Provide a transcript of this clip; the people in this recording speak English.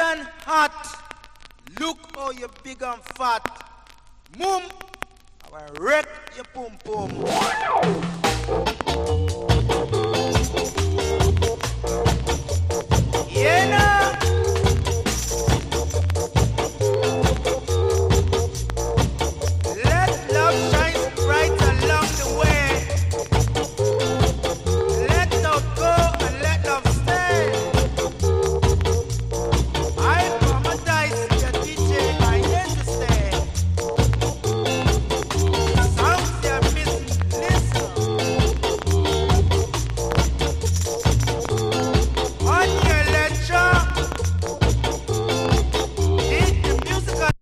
and hot. Look how you big and fat. Mum, I will wreck your pum pum.